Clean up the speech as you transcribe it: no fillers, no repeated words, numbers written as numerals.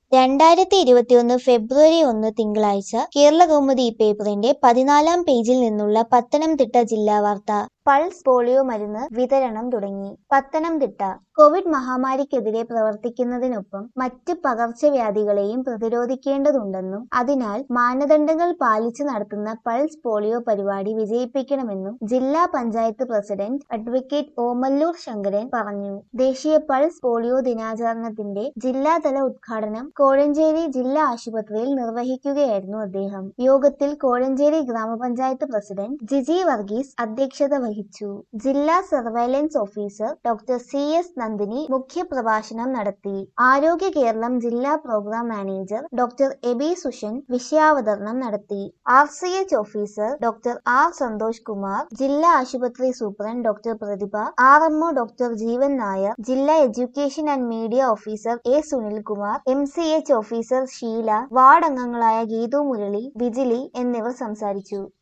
2021 ഫെബ്രുവരി 1 തിങ്കളാഴ്ച കേരളകൗമുദി പേപ്പറിന്റെ 14-ാം പേജിൽ നിന്നുള്ള പത്തനംതിട്ട ജില്ലാ വാർത്ത. പൾസ് പോളിയോ മരുന്ന് വിതരണം തുടങ്ങി. പത്തനംതിട്ട കോവിഡ് മഹാമാരിക്കെതിരെ പ്രവർത്തിക്കുന്നതിനൊപ്പം മറ്റ് പകർച്ചവ്യാധികളെയും പ്രതിരോധിക്കേണ്ടതുണ്ടെന്നും അതിനാൽ മാനദണ്ഡങ്ങൾ പാലിച്ച് നടത്തുന്ന പൾസ് പോളിയോ പരിപാടി വിജയിപ്പിക്കണമെന്നും ജില്ലാ പഞ്ചായത്ത് പ്രസിഡന്റ് അഡ്വക്കേറ്റ് ഓമല്ലൂർ ശങ്കരൻ പറഞ്ഞു. ദേശീയ പൾസ് പോളിയോ ദിനാചരണത്തിന്റെ ജില്ലാതല ഉദ്ഘാടനം കോഴഞ്ചേരി ജില്ലാ ആശുപത്രിയിൽ നിർവഹിക്കുകയായിരുന്നു അദ്ദേഹം. യോഗത്തിൽ കോഴഞ്ചേരി ഗ്രാമപഞ്ചായത്ത് പ്രസിഡന്റ് ജിജി വർഗീസ് അധ്യക്ഷത വഹിച്ചു. ജില്ലാ surveillance officer doctor CS Nandini മുഖ്യപ്രഭാഷണം നടത്തി. ആരോഗ്യ കേരളം ജില്ലാ programme manager doctor Aby Sushan വിഷയാവതരണം നടത്തി. RCH officer doctor R Santhosh Kumar, ജില്ലാ ആശുപത്രി superintendent doctor Prathibha, RMO doctor Jeevan Nair, ജില്ലാ education and media officer A Sunilkumar, MCH officer Sheela, ward അംഗങ്ങളായ ഗീതു മുരളി, ബിജിലി എന്നിവർ സംസാരിച്ചു.